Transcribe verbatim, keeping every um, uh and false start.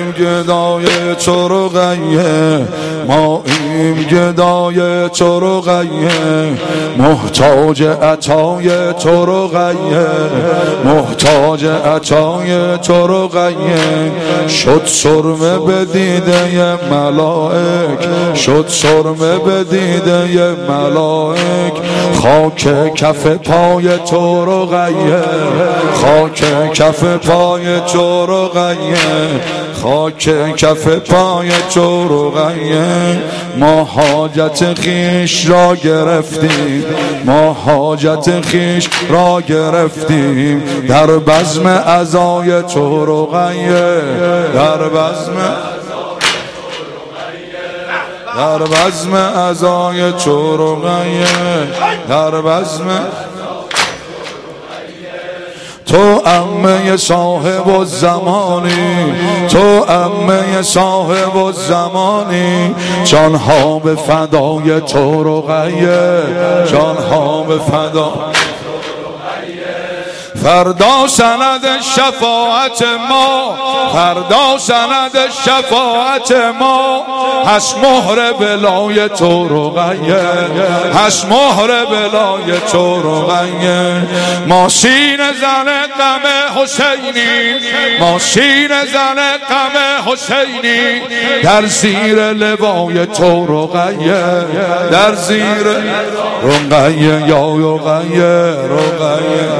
گدای چرغیه، ما این گدای چرغیه، محتاج عطای چرغیه، محتاج عطای چرغیه. شد سرمه به دیده ملائک، شد سرمه به دیده ملائک. خاک کف پای چرغیه، خاک کف پای چرغیه، خاک کف پای چرغیه. ما حاجت خیش را گرفتیم، ما حاجت خیش را گرفتیم در بزم عزای چرغیه، در بزم در بزم عزای چرغیه، در بزم. تو عمه صاحب الزمانی، تو عمه صاحب الزمانی. جانها به فدای چرغیه، جانها به فدای. فردا سند شفاعت ما، فردا سند شفاعت ما. هست مهر بلای چرغیه، هست مهر بلای چرغیه. ما سینه زن غم حسینی، ما سینه زن غم حسینی. در زیر لوای چرغیه، در زیر رقیه یا رقیه، رقیه